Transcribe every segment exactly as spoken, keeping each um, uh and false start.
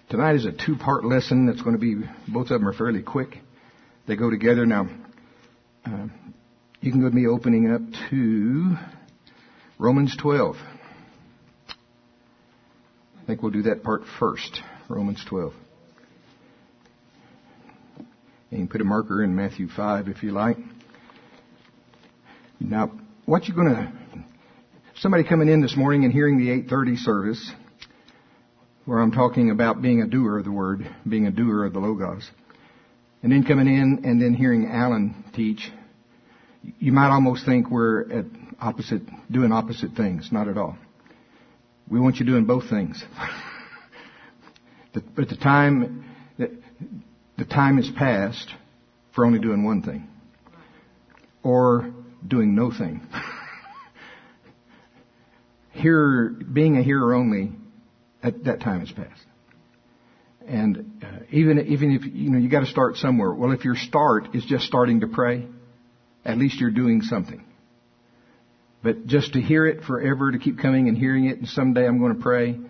Tonight is a two-part lesson that's going to be, both of them are fairly quick. They go together. Now, uh, you can go with me opening up to Romans twelve. I think we'll do that part first, Romans twelve. And you can put a marker in Matthew five if you like. Now, what you're going to, somebody coming in this morning and hearing the eight thirty service, where I'm talking about being a doer of the Word, being a doer of the Logos, and then coming in and then hearing Alan teach, you might almost think we're at opposite, doing opposite things. Not at all. We want you doing both things. But the time, the time is past for only doing one thing. Or doing no thing. Here, being a hearer only, at that time is past. And uh, even even if, you know, you got to start somewhere. Well, if your start is just starting to pray, at least you're doing something. But just to hear it forever, to keep coming and hearing it, and someday I'm going to pray,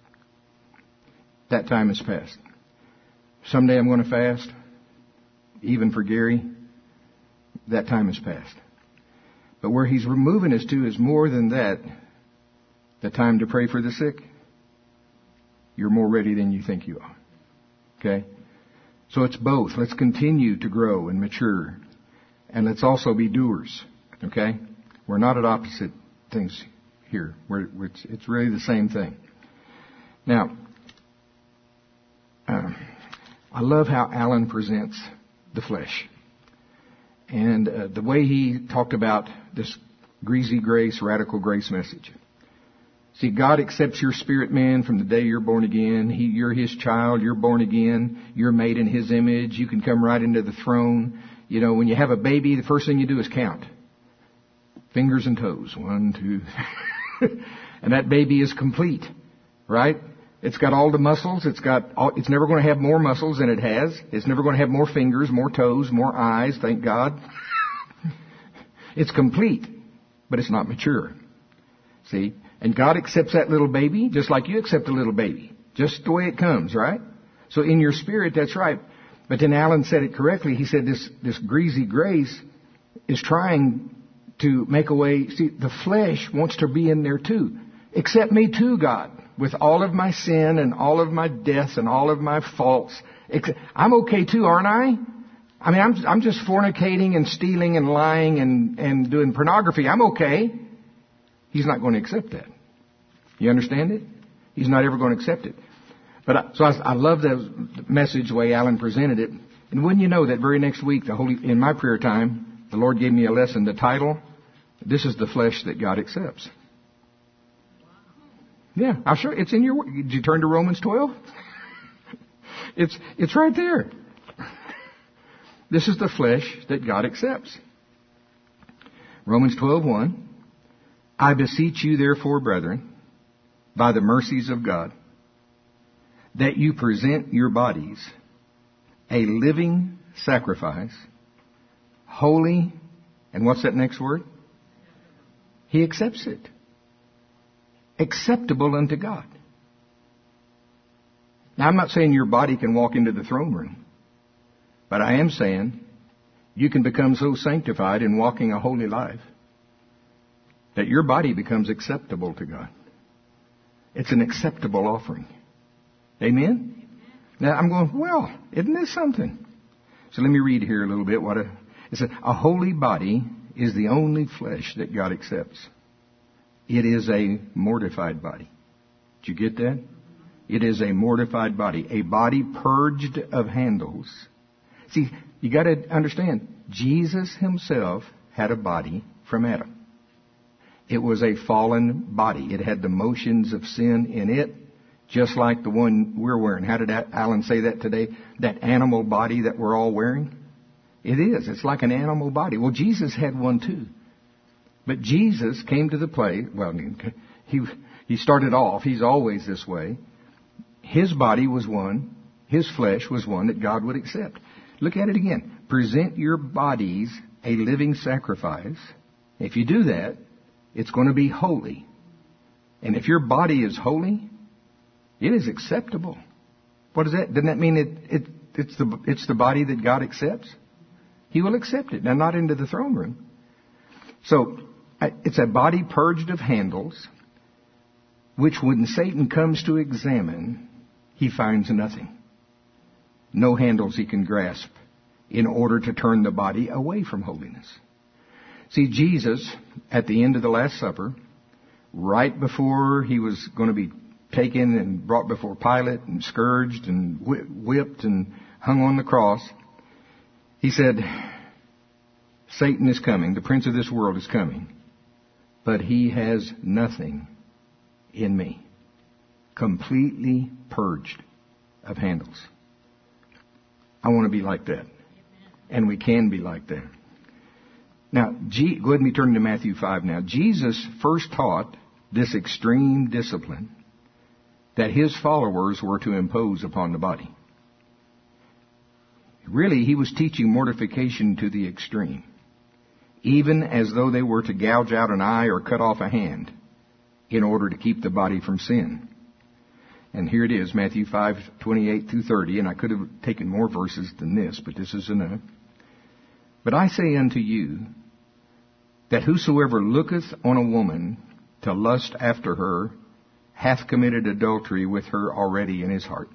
that time is past. Someday I'm going to fast, even for Gary, that time is past. But where he's moving us to is more than that. The time to pray for the sick, you're more ready than you think you are. Okay? So it's both. Let's continue to grow and mature. And let's also be doers. Okay? We're not at opposite things here. We're, we're, it's, it's really the same thing. Now, uh, I love how Alan presents the flesh. And uh, the way he talked about this greasy grace, radical grace message. See, God accepts your spirit man from the day you're born again. He, you're His child. You're born again. You're made in His image. You can come right into the throne. You know, when you have a baby, the first thing you do is count. Fingers and toes. One, two. And that baby is complete. Right? It's got all the muscles. It's got all, it's never going to have more muscles than it has. It's never going to have more fingers, more toes, more eyes. Thank God. It's complete. But it's not mature. See? And God accepts that little baby just like you accept a little baby. Just the way it comes, right? So in your spirit, that's right. But then Alan said it correctly. He said this, this greasy grace is trying to make a way. See, the flesh wants to be in there too. Accept me too, God, with all of my sin and all of my deaths and all of my faults. I'm okay too, aren't I? I mean, I'm, I'm just fornicating and stealing and lying and, and doing pornography. I'm okay. He's not going to accept that. You understand it? He's not ever going to accept it. But I, so I, I love the message the way Alan presented it. And wouldn't you know that very next week, the Holy in my prayer time, the Lord gave me a lesson. The title, "This is the flesh that God accepts." Yeah, I'll show you. It's in your. Did you turn to Romans twelve? it's it's right there. This is the flesh that God accepts. Romans twelve one. I beseech you, therefore, brethren, by the mercies of God, that you present your bodies a living sacrifice, holy, and what's that next word? He accepts it. Acceptable unto God. Now, I'm not saying your body can walk into the throne room, but I am saying you can become so sanctified in walking a holy life that your body becomes acceptable to God. It's an acceptable offering. Amen? Now I'm going, well, isn't this something? So let me read here a little bit. What a, it says, a holy body is the only flesh that God accepts. It is a mortified body. Did you get that? It is a mortified body. A body purged of handles. See, you got to understand, Jesus Himself had a body from Adam. It was a fallen body. It had the motions of sin in it, just like the one we're wearing. How did Alan say that today? That animal body that we're all wearing? It is. It's like an animal body. Well, Jesus had one too. But Jesus came to the place, well, he, he started off, He's always this way. His body was one, His flesh was one that God would accept. Look at it again. Present your bodies a living sacrifice. If you do that, it's going to be holy. And if your body is holy, it is acceptable. What does that? Doesn't that mean it, it, it's the, it's the body that God accepts? He will accept it. Now, not into the throne room. So, it's a body purged of handles, which when Satan comes to examine, he finds nothing. No handles he can grasp in order to turn the body away from holiness. See, Jesus, at the end of the Last Supper, right before he was going to be taken and brought before Pilate and scourged and whipped and hung on the cross, he said, Satan is coming, the prince of this world is coming, but he has nothing in me. Completely purged of handles. I want to be like that. And we can be like that. Now, G- go ahead and turn to Matthew five now. Jesus first taught this extreme discipline that his followers were to impose upon the body. Really, he was teaching mortification to the extreme, even as though they were to gouge out an eye or cut off a hand in order to keep the body from sin. And here it is, Matthew five, twenty-eight through thirty, and I could have taken more verses than this, but this is enough. But I say unto you, that whosoever looketh on a woman to lust after her, hath committed adultery with her already in his heart.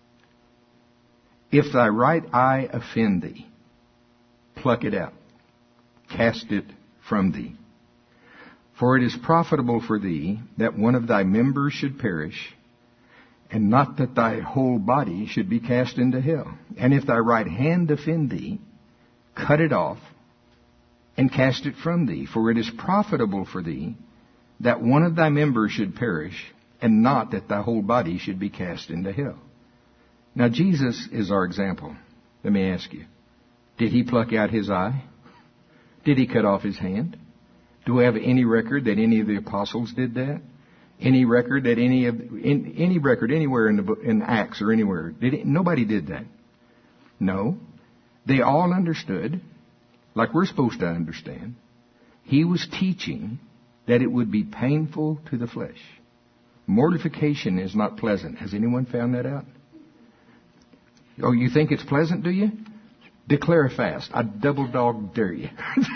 If thy right eye offend thee, pluck it out, cast it from thee. For it is profitable for thee that one of thy members should perish, and not that thy whole body should be cast into hell. And if thy right hand offend thee, cut it off, and cast it from thee. For it is profitable for thee that one of thy members should perish, and not that thy whole body should be cast into hell. Now Jesus is our example. Let me ask you, did he pluck out his eye? Did he cut off his hand? Do we have any record that any of the apostles did that? Any record that any of in, any record anywhere in the book, in Acts or anywhere? Did it, nobody did that. No, they all understood, like we're supposed to understand. He was teaching that it would be painful to the flesh. Mortification is not pleasant. Has anyone found that out? Oh, you think it's pleasant, do you? Declare a fast. I double dog dare you.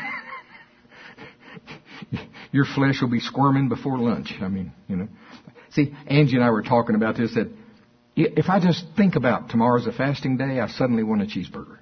Your flesh will be squirming before lunch. I mean, you know. See, Angie and I were talking about this, that if I just think about tomorrow's a fasting day, I suddenly want a cheeseburger.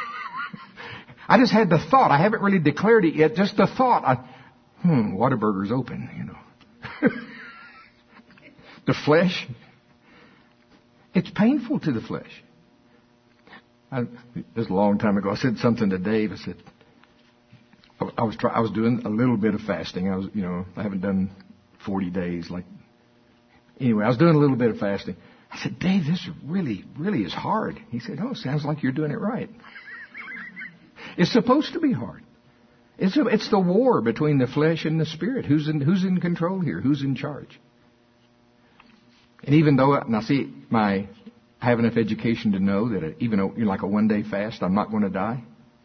I just had the thought. I haven't really declared it yet. Just the thought. I, hmm, Whataburger's open, you know. The flesh, it's painful to the flesh. I, this was a long time ago. I said something to Dave. I said, I was try, I was doing a little bit of fasting. I was, you know, I haven't done forty days. Like, anyway, I was doing a little bit of fasting. I said, Dave, this really, really is hard. He said, oh, sounds like you're doing it right. It's supposed to be hard. It's a, it's the war between the flesh and the spirit. Who's in who's in control here? Who's in charge? And even though, now see, my I have enough education to know that even a, you know, like a one-day fast, I'm not going to die.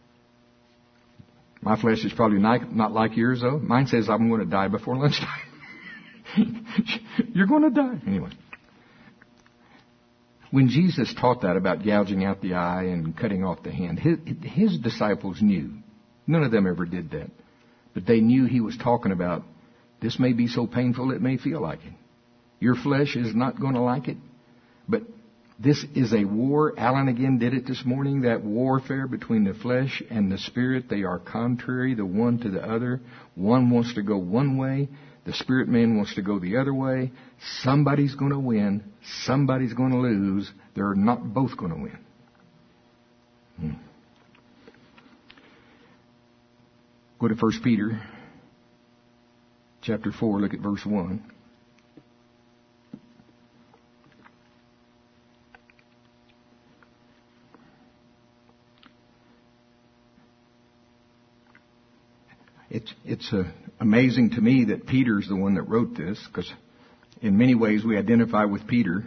My flesh is probably not, not like yours, though. Mine says I'm going to die before lunchtime. You're going to die. Anyway. When Jesus taught that about gouging out the eye and cutting off the hand, his, his disciples knew. None of them ever did that. But they knew he was talking about, this may be so painful it may feel like it. Your flesh is not going to like it. But this is a war. Alan again did it this morning. That warfare between the flesh and the spirit. They are contrary, the one to the other. One wants to go one way. The spirit man wants to go the other way. Somebody's going to win. Somebody's going to lose. They're not both going to win. Hmm. Go to First Peter chapter four. Look at verse one. It's it's uh, amazing to me that Peter's the one that wrote this, because in many ways we identify with Peter.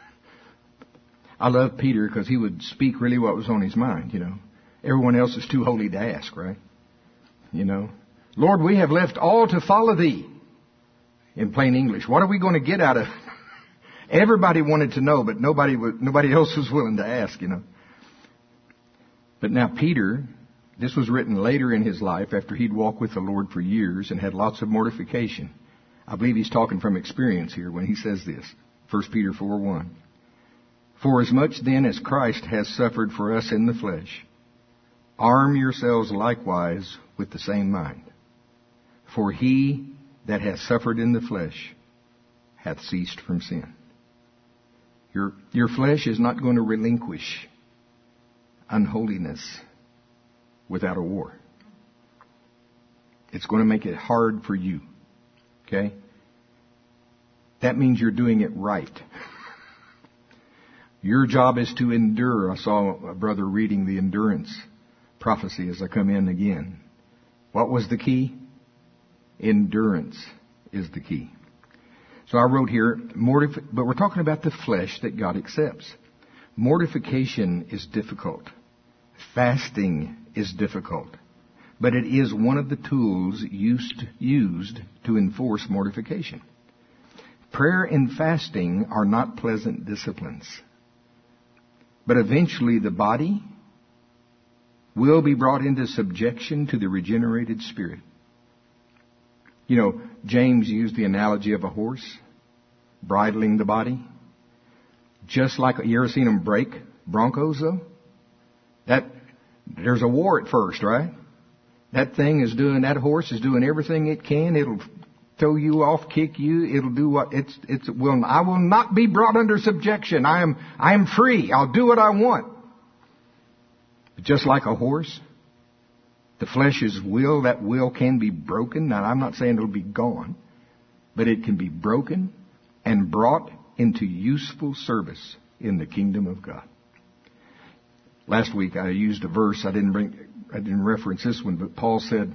I love Peter because he would speak really what was on his mind, you know. Everyone else is too holy to ask, right? You know, Lord, we have left all to follow thee. In plain English, what are we going to get out of Everybody wanted to know, but nobody was, nobody else was willing to ask, you know. But now Peter, this was written later in his life after he'd walked with the Lord for years and had lots of mortification. I believe he's talking from experience here when he says this. First Peter four one. For as much then as Christ has suffered for us in the flesh, arm yourselves likewise with the same mind. For he that hath suffered in the flesh hath ceased from sin. Your, your flesh is not going to relinquish unholiness without a war. It's going to make it hard for you. Okay? That means you're doing it right. Your job is to endure. I saw a brother reading the endurance prophecy as I come in again. What was the key? Endurance is the key. So I wrote here, mortif- but we're talking about the flesh that God accepts. Mortification is difficult. Fasting is difficult. But it is one of the tools used, used to enforce mortification. Prayer and fasting are not pleasant disciplines. But eventually the body will be brought into subjection to the regenerated spirit. You know, James used the analogy of a horse bridling the body. Just like, you ever seen them break broncos though? That, there's a war at first, right? That thing is doing, that horse is doing everything it can. It'll throw you off, kick you. It'll do what it's, it's, will, I will not be brought under subjection. I am, I am free. I'll do what I want. But just like a horse, the flesh's will, that will can be broken. Now, I'm not saying it'll be gone, but it can be broken and brought into useful service in the kingdom of God. Last week I used a verse. I didn't bring, I didn't reference this one, but Paul said,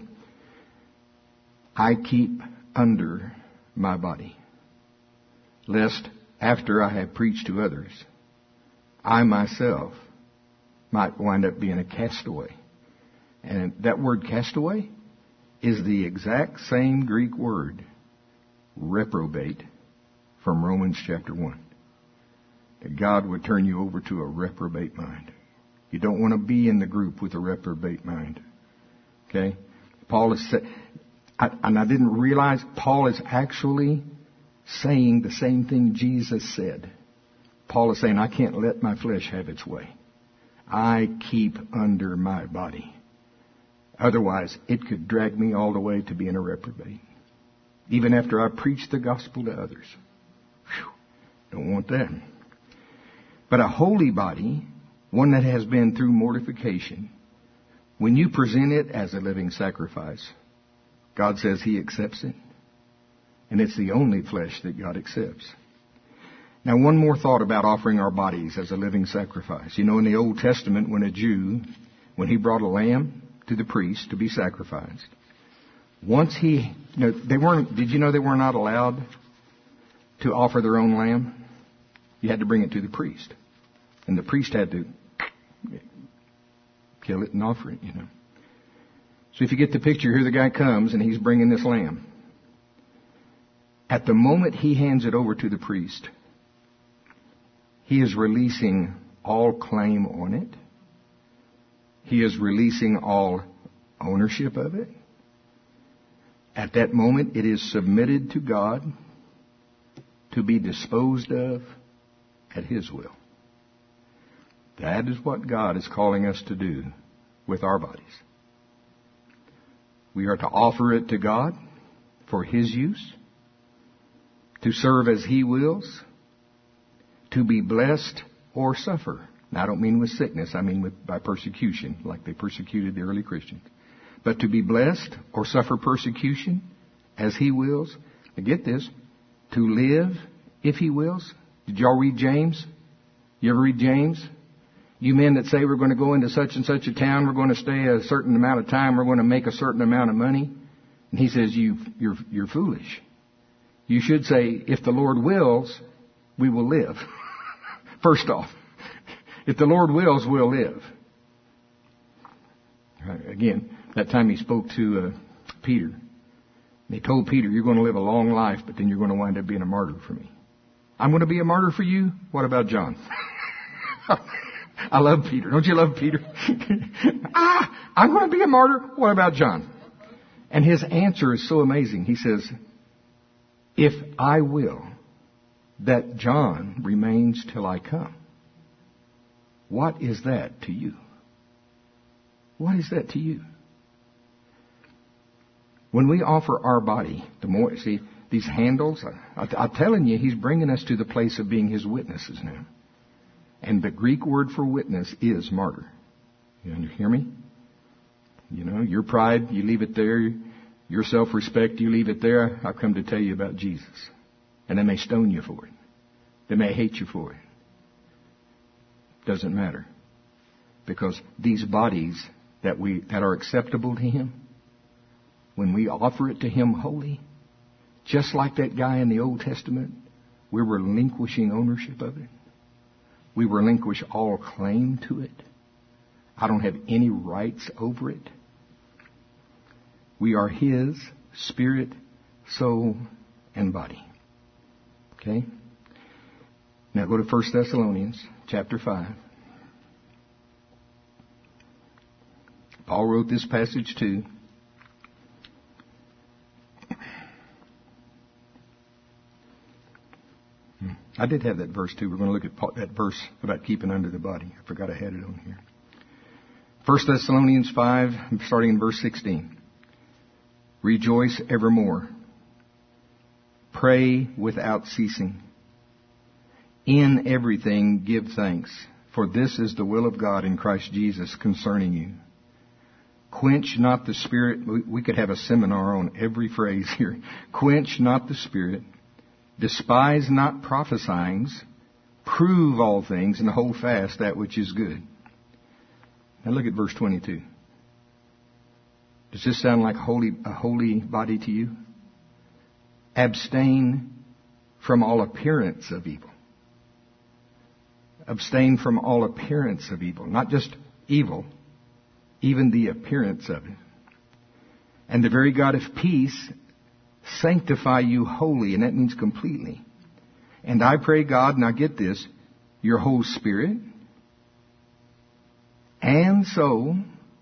I keep under my body, lest after I have preached to others, I myself might wind up being a castaway. And that word castaway is the exact same Greek word, reprobate, from Romans chapter one. That God would turn you over to a reprobate mind. You don't want to be in the group with a reprobate mind. Okay? Paul is saying, and I didn't realize Paul is actually saying the same thing Jesus said. Paul is saying, I can't let my flesh have its way. I keep under my body. Otherwise, it could drag me all the way to being a reprobate. Even after I preach the gospel to others. Whew, don't want that. But a holy body, one that has been through mortification, when you present it as a living sacrifice, God says He accepts it. And it's the only flesh that God accepts. Now, one more thought about offering our bodies as a living sacrifice. You know, in the Old Testament, when a Jew, when he brought a lamb to the priest to be sacrificed, once he, you know, they weren't, did you know they were not allowed to offer their own lamb? You had to bring it to the priest. And the priest had to kill it and offer it, you know. So if you get the picture, here the guy comes and he's bringing this lamb. At the moment he hands it over to the priest, he is releasing all claim on it. He is releasing all ownership of it. At that moment, it is submitted to God to be disposed of at His will. That is what God is calling us to do with our bodies. We are to offer it to God for His use, to serve as He wills, to be blessed or suffer. Now, I don't mean with sickness. I mean with by persecution, like they persecuted the early Christians. But to be blessed or suffer persecution as He wills. Now get this. To live if He wills. Did y'all read James? You ever read James? You men that say we're going to go into such and such a town, we're going to stay a certain amount of time, we're going to make a certain amount of money. And he says, you, you're, you're foolish. You should say, if the Lord wills, we will live. First off, if the Lord wills, we'll live. Again, that time he spoke to uh, Peter. They told Peter, you're going to live a long life, but then you're going to wind up being a martyr for me. I'm going to be a martyr for you. What about John? I love Peter. Don't you love Peter? ah, I'm going to be a martyr. What about John? And his answer is so amazing. He says, if I will that John remains till I come, what is that to you? What is that to you? When we offer our body, the more, see, these handles, I, I, I'm telling you, he's bringing us to the place of being his witnesses now. And the Greek word for witness is martyr. You hear me? You know, your pride, you leave it there. Your self-respect, you leave it there. I've come to tell you about Jesus. And they may stone you for it. They may hate you for it. Doesn't matter. Because these bodies that we that are acceptable to him, when we offer it to him holy, just like that guy in the Old Testament, we're relinquishing ownership of it. We relinquish all claim to it. I don't have any rights over it. We are his spirit, soul, and body. Okay? Now go to First Thessalonians chapter five. Paul wrote this passage too. I did have that verse too. We're going to look at that verse about keeping under the body. I forgot I had it on here. First Thessalonians five, starting in verse sixteen. Rejoice evermore. Pray without ceasing. In everything give thanks, for this is the will of God in Christ Jesus concerning you. Quench not the spirit. We could have a seminar on every phrase here. Quench not the spirit. Despise not prophesying. Prove all things and hold fast that which is good. Now look at verse twenty-two. Does this sound like holy, a holy body to you? Abstain from all appearance of evil. Abstain from all appearance of evil. Not just evil, even the appearance of it. And the very God of peace sanctify you wholly, and that means completely. And I pray God, now get this, your whole spirit and soul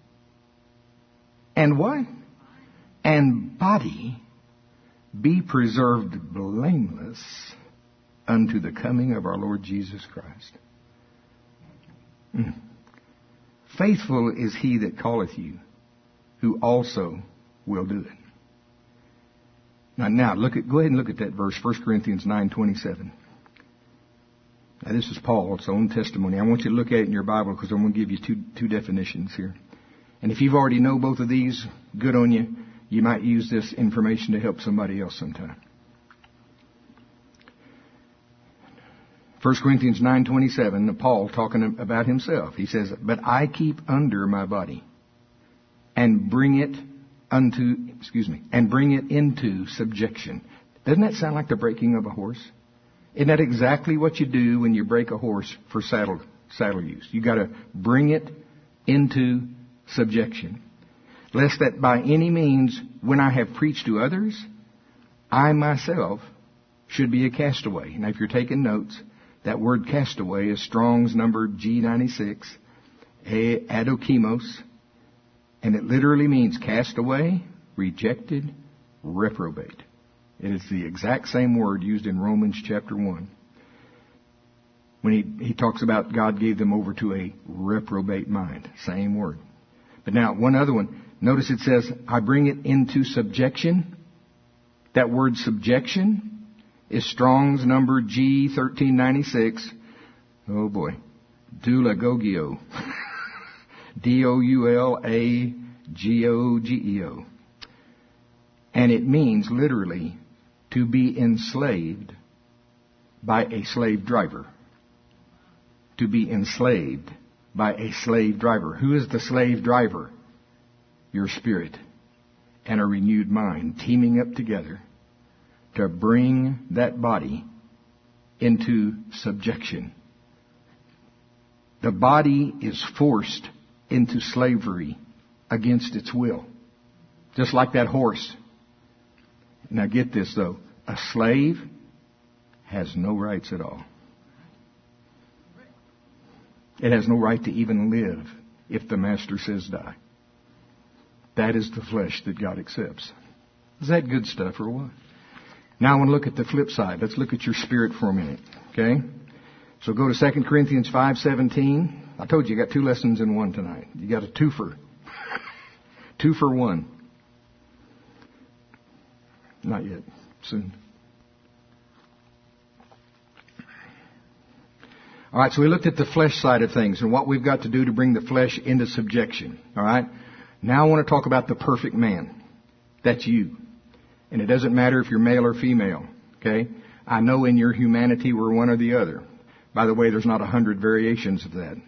and what? And body be preserved blameless unto the coming of our Lord Jesus Christ. Mm. Faithful is he that calleth you, who also will do it. Now, now look at, go ahead and look at that verse, First Corinthians nine twenty-seven. Now, this is Paul's own testimony. I want you to look at it in your Bible because I'm going to give you two, two definitions here. And if you've already know both of these, good on you. You might use this information to help somebody else sometime. First Corinthians nine twenty-seven, Paul talking about himself. He says, but I keep under my body and bring it unto, excuse me, and bring it into subjection. Doesn't that sound like the breaking of a horse? Isn't that exactly what you do when you break a horse for saddle, saddle use? You got to bring it into subjection. Lest that by any means, when I have preached to others, I myself should be a castaway. Now, if you're taking notes, that word castaway is Strong's number G ninety-six, adokimos, and it literally means castaway, rejected, reprobate. It is the exact same word used in Romans chapter one. When he, he talks about God gave them over to a reprobate mind. Same word. But now, one other one. Notice it says, I bring it into subjection. That word subjection is Strong's number G thirteen ninety-six. Oh boy. Doulagogio. D O U L A G O G E O. And it means literally to be enslaved by a slave driver. To be enslaved by a slave driver. Who is the slave driver? Your spirit and a renewed mind teaming up together to bring that body into subjection. The body is forced into slavery against its will. Just like that horse. Now get this though. A slave has no rights at all. It has no right to even live if the master says die. That is the flesh that God accepts. Is that good stuff or what? Now I want to look at the flip side. Let's look at your spirit for a minute. Okay? So go to Second Corinthians five seventeen. I told you you got two lessons in one tonight. You got a twofer. Two for one. Not yet. Soon. All right, so we looked at the flesh side of things and what we've got to do to bring the flesh into subjection. All right? Now I want to talk about the perfect man. That's you. And it doesn't matter if you're male or female. Okay? I know in your humanity we're one or the other. By the way, there's not a hundred variations of that.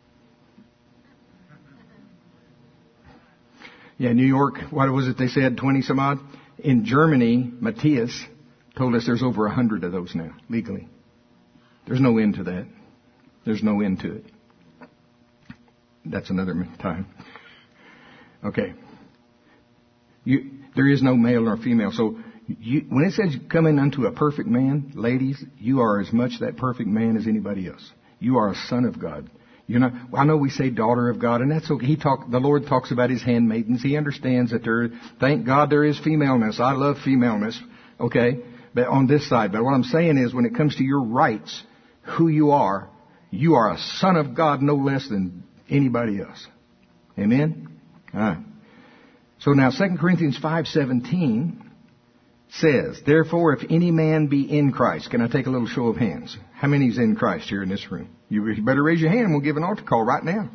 Yeah, New York, what was it they said, twenty some odd? In Germany, Matthias told us there's over a hundred of those now, legally. There's no end to that. There's no end to it. That's another time. Okay. You, there is no male or female. So you, when it says coming unto a perfect man, ladies, you are as much that perfect man as anybody else. You are a son of God. You're not, I know we say daughter of God, and that's okay. He talk, the Lord talks about His handmaidens. He understands that there, thank God there is femaleness. I love femaleness. Okay. But on this side, but what I'm saying is when it comes to your rights, who you are, you are a son of God no less than anybody else. Amen? All right. So now Second Corinthians five seventeen says, therefore, if any man be in Christ. Can I take a little show of hands? How many is in Christ here in this room? You better raise your hand and we'll give an altar call right now.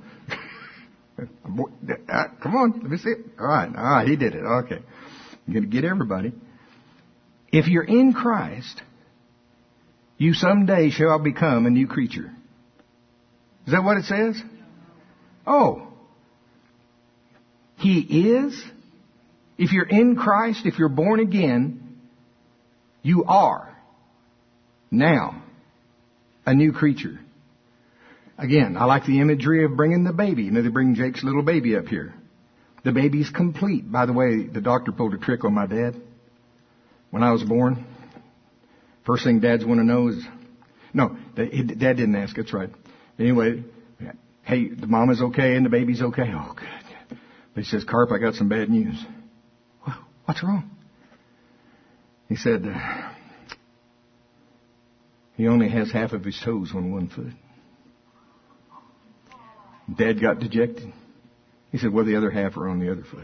Come on, let me see it. All right, all right, he did it. Okay. I'm going to get everybody. If you're in Christ, you someday shall become a new creature. Is that what it says? Oh. He is. If you're in Christ, if you're born again, you are now a new creature. Again, I like the imagery of bringing the baby. You know, they bring Jake's little baby up here. The baby's complete. By the way, the doctor pulled a trick on my dad. When I was born, first thing dads want to know is, no, dad didn't ask, that's right. Anyway, hey, the mama's okay and the baby's okay. Oh, good. But he says, Carp, I got some bad news. Well, what's wrong? He said, uh, he only has half of his toes on one foot. Dad got dejected. He said, well, the other half are on the other foot.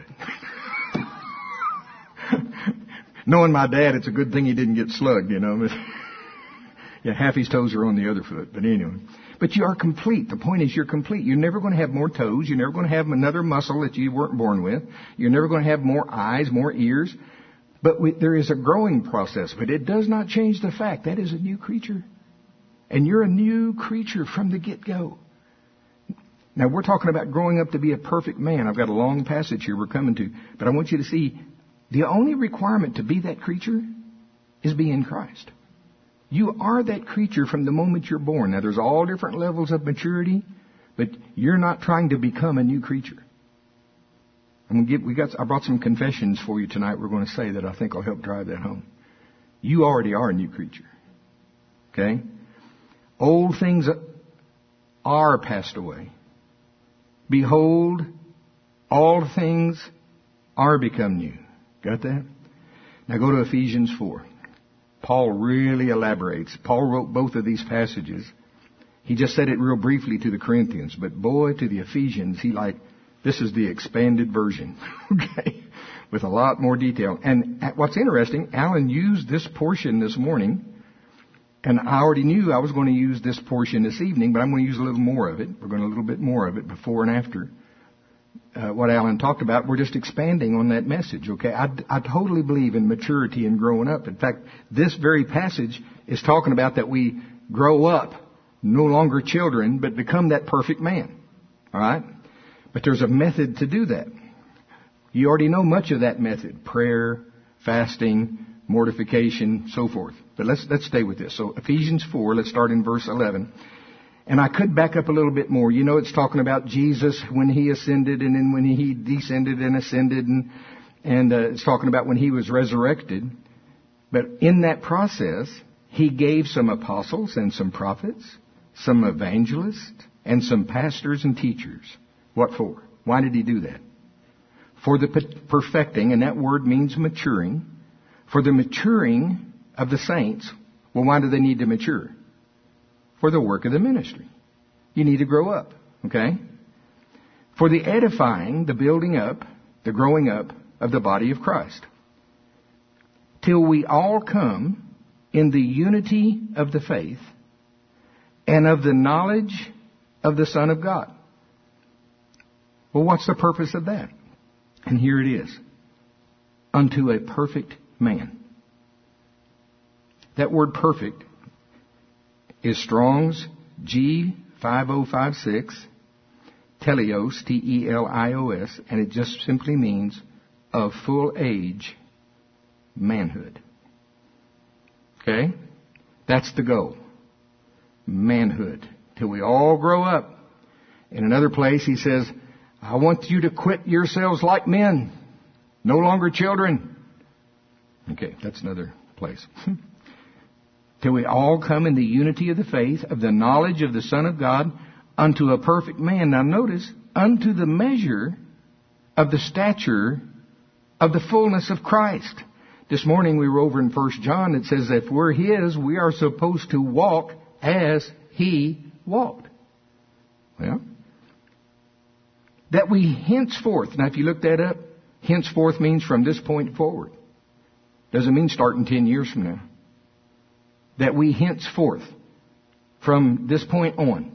Knowing my dad, it's a good thing he didn't get slugged, you know. But yeah, half his toes are on the other foot. But anyway. But you are complete. The point is you're complete. You're never going to have more toes. You're never going to have another muscle that you weren't born with. You're never going to have more eyes, more ears. But we, there is a growing process. But it does not change the fact that is a new creature. And you're a new creature from the get-go. Now, we're talking about growing up to be a perfect man. I've got a long passage here we're coming to. But I want you to see, the only requirement to be that creature is be in Christ. You are that creature from the moment you're born. Now, there's all different levels of maturity, but you're not trying to become a new creature. I'm gonna give, we got, I brought some confessions for you tonight we're going to say that I think will help drive that home. You already are a new creature. Okay? Old things are passed away. Behold, all things are become new. Got that? Now go to Ephesians four. Paul really elaborates. Paul wrote both of these passages. He just said it real briefly to the Corinthians, but boy, to the Ephesians, he like, this is the expanded version, okay, with a lot more detail. And what's interesting, Alan used this portion this morning, and I already knew I was going to use this portion this evening, but I'm going to use a little more of it. We're going to a little bit more of it before and after uh, what Alan talked about. We're just expanding on that message, okay? I, I totally believe in maturity and growing up. In fact, this very passage is talking about that we grow up, no longer children, but become that perfect man, all right? But there's a method to do that. You already know much of that method. Prayer, fasting, mortification, so forth. But let's let's stay with this. So Ephesians four, let's start in verse eleven. And I could back up a little bit more. You know, it's talking about Jesus when He ascended and then when He descended and ascended. And, and uh, it's talking about when He was resurrected. But in that process, He gave some apostles and some prophets, some evangelists, and some pastors and teachers. What for? Why did he do that? For the perfecting, and that word means maturing, for the maturing of the saints. Well, why do they need to mature? For the work of the ministry. You need to grow up, okay? For the edifying, the building up, the growing up of the body of Christ. Till we all come in the unity of the faith and of the knowledge of the Son of God. Well, what's the purpose of that? And here it is. Unto a perfect man. That word perfect is Strong's G five oh five six, teleos, T E L I O S, and it just simply means of full age manhood. Okay? That's the goal. Manhood. Till we all grow up. In another place he says, I want you to quit yourselves like men, no longer children. Okay, that's another place. Till we all come in the unity of the faith, of the knowledge of the Son of God, unto a perfect man. Now notice, unto the measure of the stature of the fullness of Christ. This morning we were over in First John. It says that if we're His, we are supposed to walk as He walked. Well, that we henceforth, now if you look that up, henceforth means from this point forward. Doesn't mean starting ten years from now. That we henceforth, from this point on,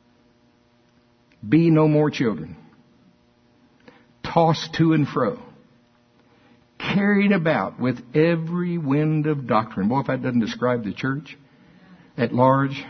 be no more children, tossed to and fro, carried about with every wind of doctrine. Boy, if that doesn't describe the church at large.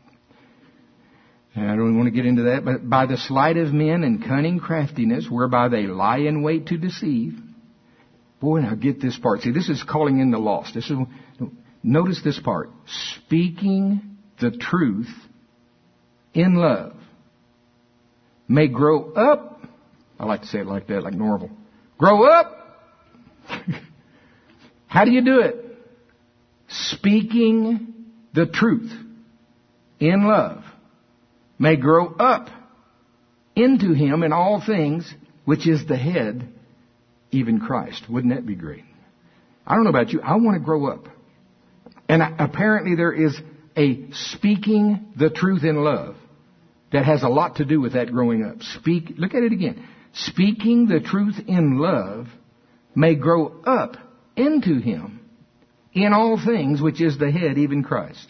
I don't want to get into that, but by the sleight of men and cunning craftiness, whereby they lie in wait to deceive. Boy, now get this part. See, this is calling in the lost. This is, notice this part. Speaking the truth in love may grow up. I like to say it like that, like Norval. Grow up. How do you do it? Speaking the truth in love may grow up into Him in all things, which is the head, even Christ. Wouldn't that be great? I don't know about you. I want to grow up. And apparently there is a speaking the truth in love that has a lot to do with that growing up. Speak. Look at it again. Speaking the truth in love may grow up into Him in all things, which is the head, even Christ.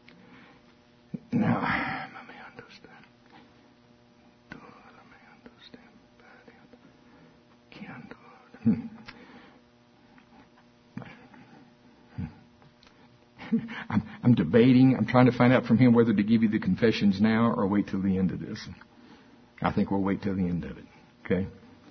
Now, I'm, I'm debating. I'm trying to find out from him whether to give you the confessions now or wait till the end of this. I think we'll wait till the end of it. Okay?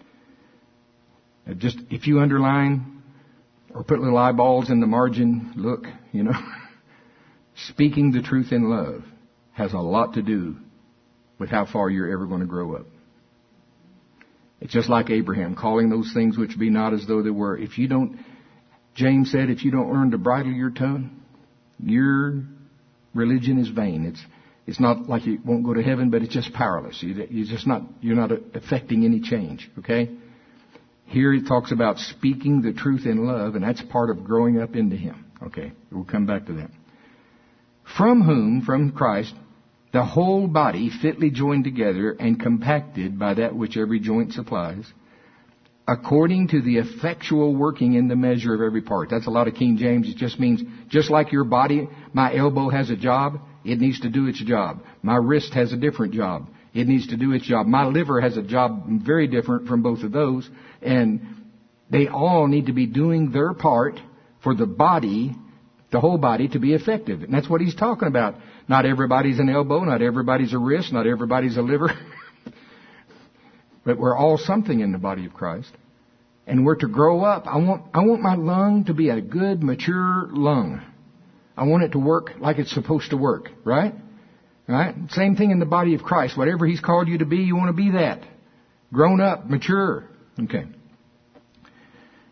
Just if you underline or put little eyeballs in the margin, look, you know, speaking the truth in love has a lot to do with how far you're ever going to grow up. It's just like Abraham, calling those things which be not as though they were. If you don't, James said, if you don't learn to bridle your tongue, your religion is vain. It's it's not like you won't go to heaven, but it's just powerless. You, you're just not you're not affecting any change. Okay. Here he talks about speaking the truth in love, and that's part of growing up into Him. Okay, we'll come back to that. From whom, from Christ, the whole body fitly joined together and compacted by that which every joint supplies, according to the effectual working in the measure of every part. That's a lot of King James. It just means, just like your body, my elbow has a job, it needs to do its job. My wrist has a different job. It needs to do its job. My liver has a job very different from both of those. And they all need to be doing their part for the body, the whole body, to be effective. And that's what he's talking about. Not everybody's an elbow, not everybody's a wrist, not everybody's a liver. But we're all something in the body of Christ. And we're to grow up. I want, I want my lung to be a good, mature lung. I want it to work like it's supposed to work, right? Right? Same thing in the body of Christ. Whatever He's called you to be, you want to be that. Grown up, mature. Okay.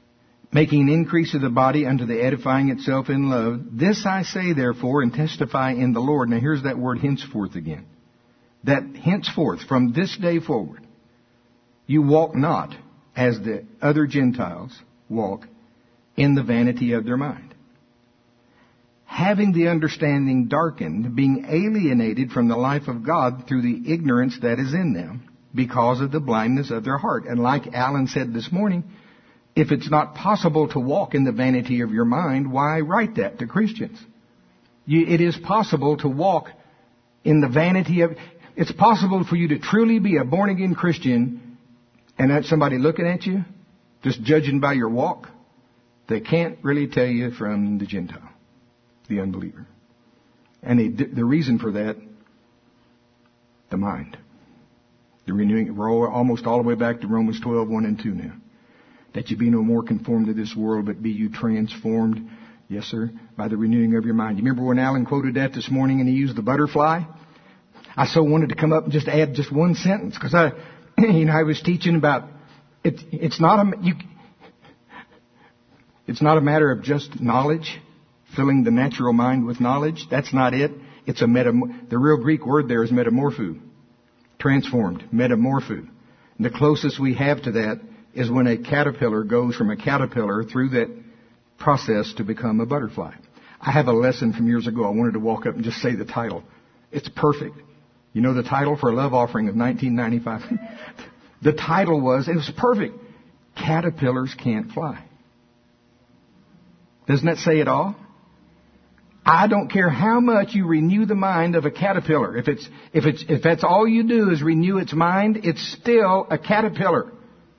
making an increase of the body unto the edifying itself in love. This I say, therefore, and testify in the Lord. Now here's that word henceforth again. That henceforth, from this day forward, you walk not as the other Gentiles walk in the vanity of their mind, having the understanding darkened, being alienated from the life of God through the ignorance that is in them, because of the blindness of their heart. And like Alan said this morning, if it's not possible to walk in the vanity of your mind, why write that to Christians? You, it is possible to walk in the vanity of... It's possible for you to truly be a born-again Christian and have somebody looking at you, just judging by your walk. They can't really tell you from the Gentile, the unbeliever. And they, the reason for that, the mind. The renewing, we're all, almost all the way back to Romans twelve, one and two now. That you be no more conformed to this world, but be you transformed, yes sir, by the renewing of your mind. You remember when Alan quoted that this morning and he used the butterfly? I so wanted to come up and just add just one sentence, because I, you know, I was teaching about, it, it's not a, you, it's not a matter of just knowledge, filling the natural mind with knowledge. That's not it. It's a metam, the real Greek word there is metamorpho. Transformed, metamorpho. And the closest we have to that is when a caterpillar goes from a caterpillar through that process to become a butterfly. I have a lesson from years ago. I wanted to walk up and just say the title. It's perfect. You know the title for a love offering of nineteen ninety-five? The title was, it was perfect. Caterpillars can't fly. Doesn't that say it all? I don't care how much you renew the mind of a caterpillar. If it's, if it's, if that's all you do is renew its mind, it's still a caterpillar.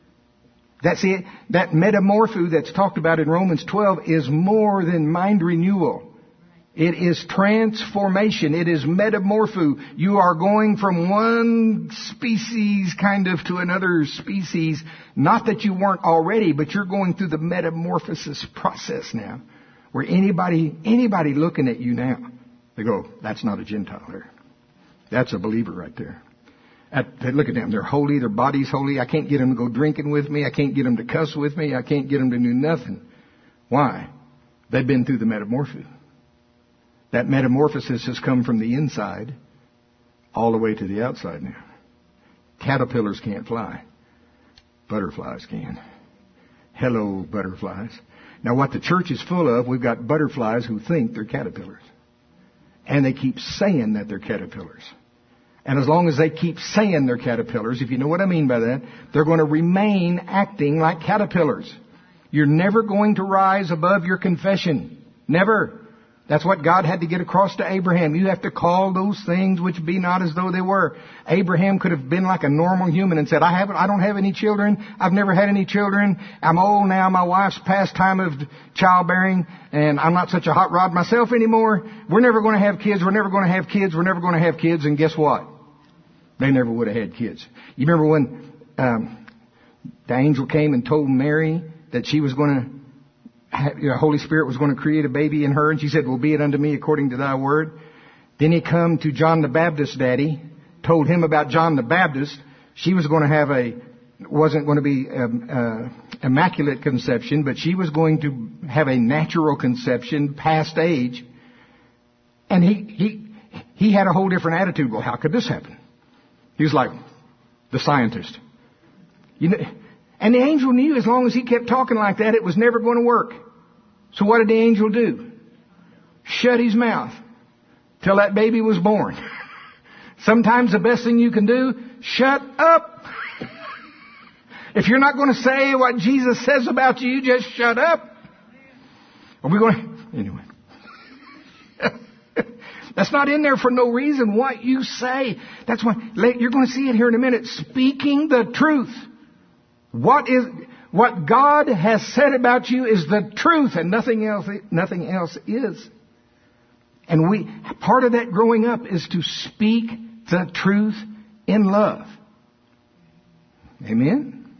That's it. That metamorpho that's talked about in Romans twelve is more than mind renewal. It is transformation. It is metamorpho. You are going from one species kind of to another species. Not that you weren't already, but you're going through the metamorphosis process now. Where anybody, anybody looking at you now, they go, that's not a Gentile there. That's a believer right there. At, they look at them. They're holy. Their body's holy. I can't get them to go drinking with me. I can't get them to cuss with me. I can't get them to do nothing. Why? They've been through the metamorphosis. That metamorphosis has come from the inside all the way to the outside now. Caterpillars can't fly. Butterflies can. Hello, butterflies. Now what the church is full of, we've got butterflies who think they're caterpillars. And they keep saying that they're caterpillars. And as long as they keep saying they're caterpillars, if you know what I mean by that, they're going to remain acting like caterpillars. You're never going to rise above your confession. Never. That's what God had to get across to Abraham. You have to call those things which be not as though they were. Abraham could have been like a normal human and said, I haven't, I don't have any children. I've never had any children. I'm old now. My wife's past time of childbearing and I'm not such a hot rod myself anymore. We're never going to have kids. We're never going to have kids. We're never going to have kids. And guess what? They never would have had kids. You remember when, um, the angel came and told Mary that she was going to, the Holy Spirit was going to create a baby in her, and she said, well, be it unto me according to thy word. Then he come to John the Baptist's daddy, told him about John the Baptist. She was going to have a, wasn't going to be um, uh, immaculate conception, but she was going to have a natural conception past age. And he, he, he had a whole different attitude. Well, how could this happen? He was like the scientist. You know, and the angel knew as long as he kept talking like that, it was never going to work. So what did the angel do? Shut his mouth till that baby was born. Sometimes the best thing you can do, shut up. If you're not going to say what Jesus says about you, just shut up. Are we going to... Anyway. That's not in there for no reason. What you say. That's why you're going to see it here in a minute. Speaking the truth. What is, what God has said about you is the truth and nothing else, nothing else is. And we, part of that growing up is to speak the truth in love. Amen?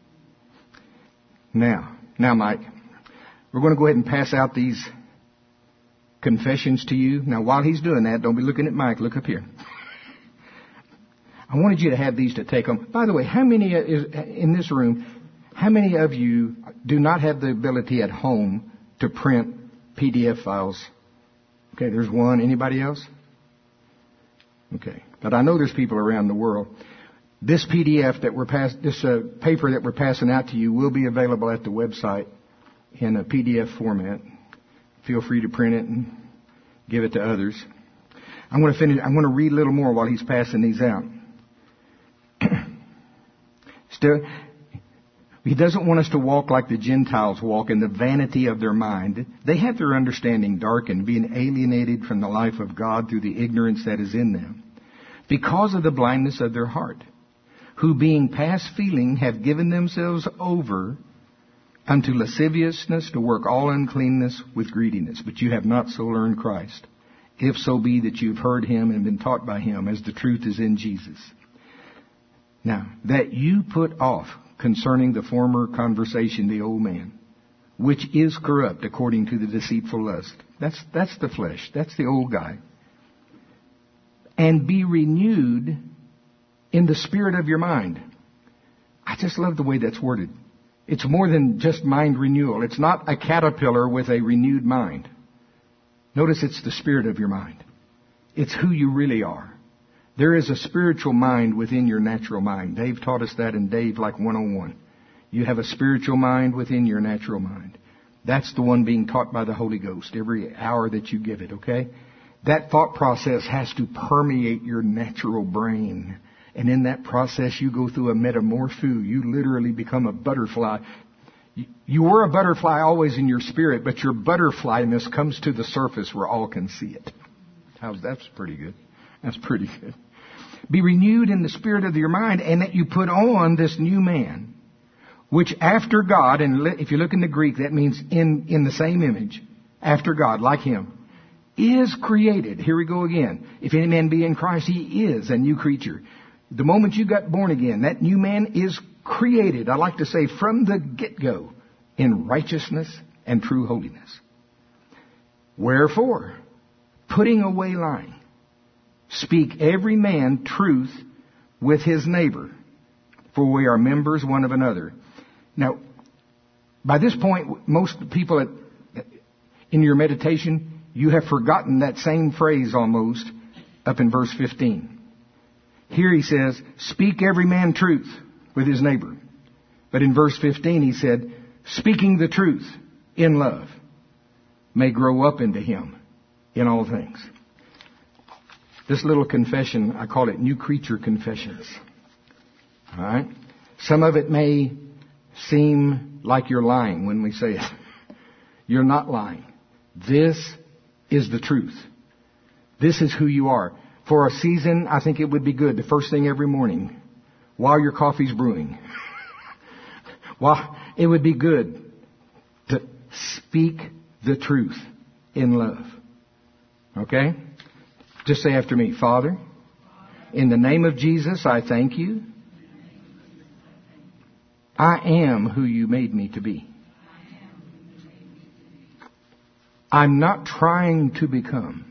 Now, now Mike, we're going to go ahead and pass out these confessions to you. Now while he's doing that, don't be looking at Mike, look up here. I wanted you to have these to take home. By the way, how many is in this room, How many of you do not have the ability at home to print P D F files? Okay, there's one. Anybody else? Okay. But I know there's people around the world. This P D F that we're pass, this uh, paper that we're passing out to you will be available at the website in a P D F format. Feel free to print it and give it to others. I'm going to finish. I'm going to read a little more while he's passing these out. Still, he doesn't want us to walk like the Gentiles walk in the vanity of their mind. They have their understanding darkened, being alienated from the life of God through the ignorance that is in them, because of the blindness of their heart, who being past feeling have given themselves over unto lasciviousness to work all uncleanness with greediness. But you have not so learned Christ, if so be that you've heard him and been taught by him, as the truth is in Jesus. Now, that you put off concerning the former conversation the old man, which is corrupt according to the deceitful lust. That's, that's the flesh. That's the old guy. And be renewed in the spirit of your mind. I just love the way that's worded. It's more than just mind renewal. It's not a caterpillar with a renewed mind. Notice it's the spirit of your mind. It's who you really are. There is a spiritual mind within your natural mind. Dave taught us that in Dave Like one oh one. You have a spiritual mind within your natural mind. That's the one being taught by the Holy Ghost every hour that you give it, okay? That thought process has to permeate your natural brain. And in that process, you go through a metamorpho. You literally become a butterfly. You were a butterfly always in your spirit, but your butterflyness comes to the surface where all can see it. How's that's pretty good. That's pretty good. Be renewed in the spirit of your mind, and that you put on this new man, which after God, and if you look in the Greek, that means in, in the same image, after God, like him, is created. Here we go again. If any man be in Christ, he is a new creature. The moment you got born again, that new man is created, I like to say, from the get-go, in righteousness and true holiness. Wherefore, putting away lying, speak every man truth with his neighbor, for we are members one of another. Now, by this point, most people at, in your meditation, you have forgotten that same phrase almost up in verse fifteen. Here he says, speak every man truth with his neighbor. But in verse fifteen he said, speaking the truth in love may grow up into him in all things. This little confession, I call it New Creature Confessions. All right? Some of it may seem like you're lying when we say it. You're not lying. This is the truth. This is who you are. For a season, I think it would be good, the first thing every morning, while your coffee's brewing, while it would be good to speak the truth in love. Okay? Just say after me, Father, in the name of Jesus, I thank you. I am who you made me to be. I'm not trying to become.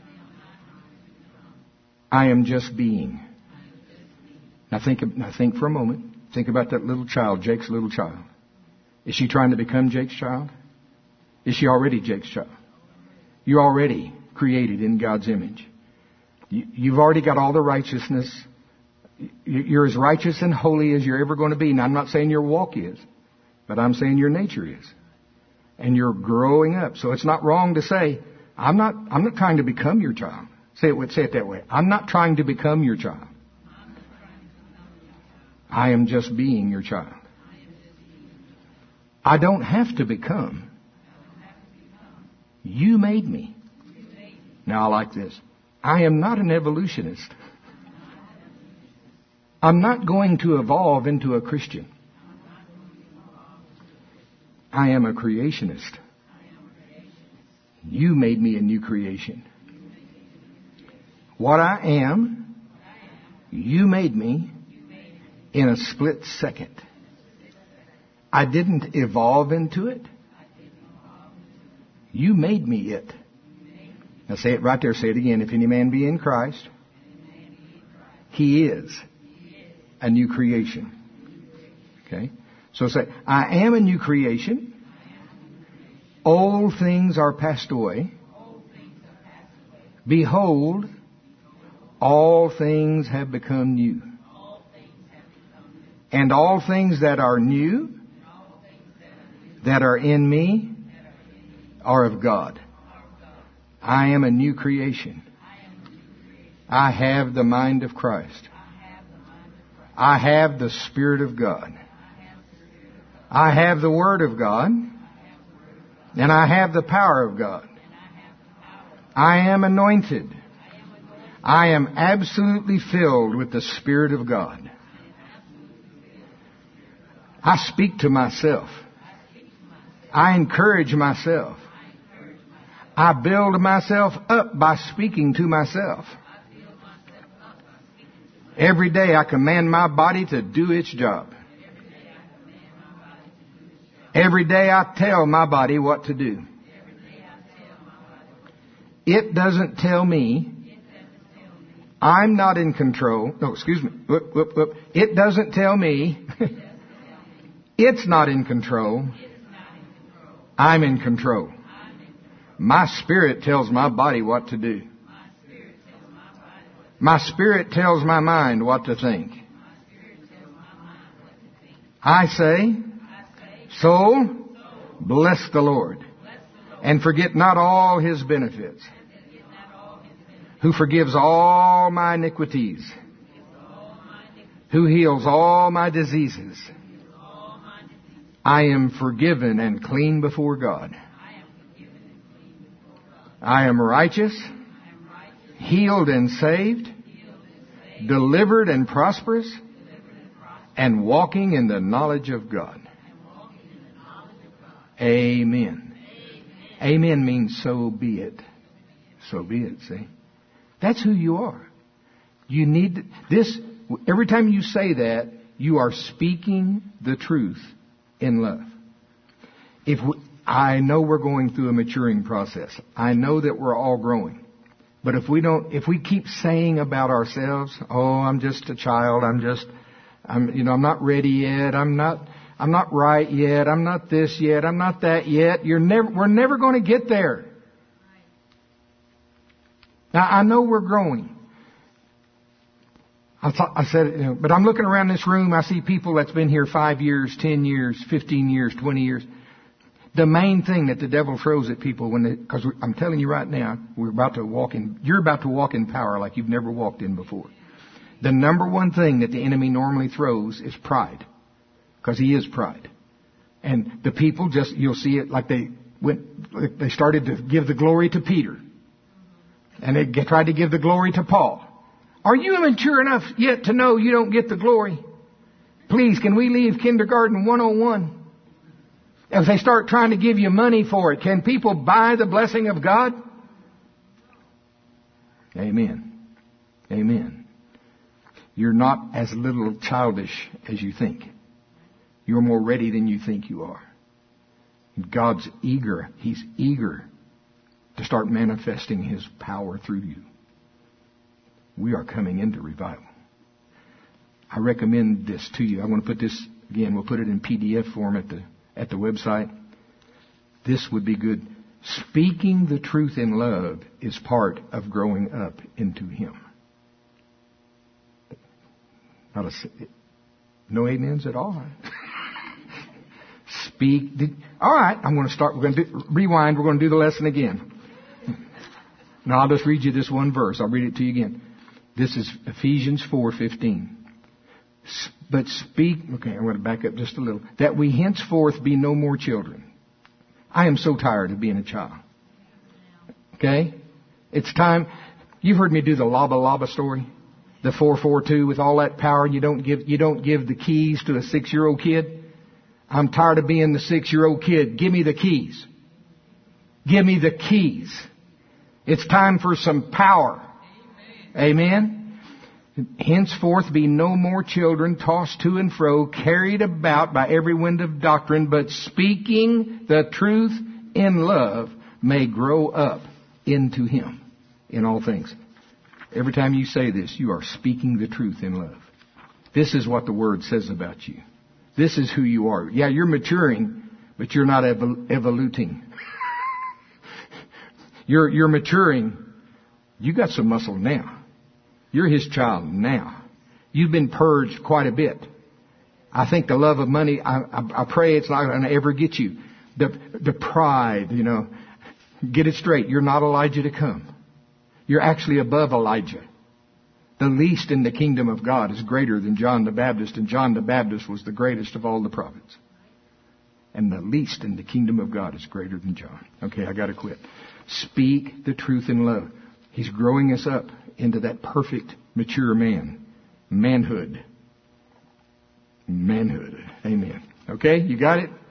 I am just being. Now think, now think for a moment. Think about that little child, Jake's little child. Is she trying to become Jake's child? Is she already Jake's child? You're already created in God's image. You've already got all the righteousness. You're as righteous and holy as you're ever going to be. Now, I'm not saying your walk is, but I'm saying your nature is. And you're growing up. So it's not wrong to say, I'm not, I'm not trying to become your child. Say it, say it that way. I'm not trying to become your child. I am just being your child. I don't have to become. You made me. Now I like this. I am not an evolutionist. I'm not going to evolve into a Christian. I am a creationist. You made me a new creation. What I am, you made me in a split second. I didn't evolve into it. You made me it. Now say it right there. Say it again. If any man be in Christ, he is a new creation. Okay? So say, I am a new creation. Old things are passed away. Behold, all things have become new. And all things that are new, that are in me, are of God. I am a new creation. I have the mind of Christ. I have the Spirit of God. I have the Word of God. And I have the power of God. I am anointed. I am absolutely filled with the Spirit of God. I speak to myself. I encourage myself. I build myself up by speaking to myself. Every day I command my body to do its job. Every day I tell my body what to do. It doesn't tell me I'm not in control. No, excuse me. Whoop, whoop, whoop. It doesn't tell me it's not in control. I'm in control. My spirit tells my body what to do. My spirit tells my mind what to think. I say, soul, bless the Lord, and forget not all His benefits, who forgives all my iniquities, who heals all my diseases. I am forgiven and clean before God. I am righteous, healed and saved, delivered and prosperous, and walking in the knowledge of God. Amen. Amen means so be it. So be it, see? That's who you are. You need this. Every time you say that, you are speaking the truth in love. If we, I know we're going through a maturing process. I know that we're all growing. But if we don't, if we keep saying about ourselves, oh, I'm just a child, I'm just, I'm, you know, I'm not ready yet, I'm not, I'm not right yet, I'm not this yet, I'm not that yet, you're never, we're never going to get there. Now, I know we're growing. I, thought, I said, you know, but I'm looking around this room, I see people that's been here five years, ten years, fifteen years, twenty years. The main thing that the devil throws at people when they, because I'm telling you right now, we're about to walk in, you're about to walk in power like you've never walked in before. The number one thing that the enemy normally throws is pride. Because he is pride. And the people just, you'll see it like they went, they started to give the glory to Peter. And they tried to give the glory to Paul. Are you immature enough yet to know you don't get the glory? Please, can we leave kindergarten one oh one? If they start trying to give you money for it, can people buy the blessing of God? Amen. Amen. You're not as little childish as you think. You're more ready than you think you are. God's eager. He's eager to start manifesting His power through you. We are coming into revival. I recommend this to you. I want to put this, again, we'll put it in P D F form at the at the website. This would be good. Speaking the truth in love is part of growing up into Him. Not a, no amens at all. Speak. The, all right, I'm going to start. We're going to do, rewind. We're going to do the lesson again. Now I'll just read you this one verse. I'll read it to you again. This is Ephesians four fifteen. But speak, okay, I'm going to back up just a little. That we henceforth be no more children. I am so tired of being a child. Okay? It's time. You've heard me do the lava lava story. The four four two with all that power. You don't give, you don't give the keys to a six-year-old kid. I'm tired of being the six-year-old kid. Give me the keys. Give me the keys. It's time for some power. Amen. Henceforth be no more children tossed to and fro, carried about by every wind of doctrine, but speaking the truth in love may grow up into Him in all things. Every time you say this, you are speaking the truth in love. This is what the Word says about you. This is who you are. Yeah, you're maturing, but you're not evol- evoluting. you're, you're maturing. You got some muscle now. You're His child now. You've been purged quite a bit. I think the love of money, I, I, I pray it's not going to ever get you. The, the pride, you know. Get it straight. You're not Elijah to come. You're actually above Elijah. The least in the kingdom of God is greater than John the Baptist, and John the Baptist was the greatest of all the prophets. And the least in the kingdom of God is greater than John. Okay, I got to quit. Speak the truth in love. He's growing us up into that perfect, mature man. Manhood. Manhood. Amen. Okay, you got it?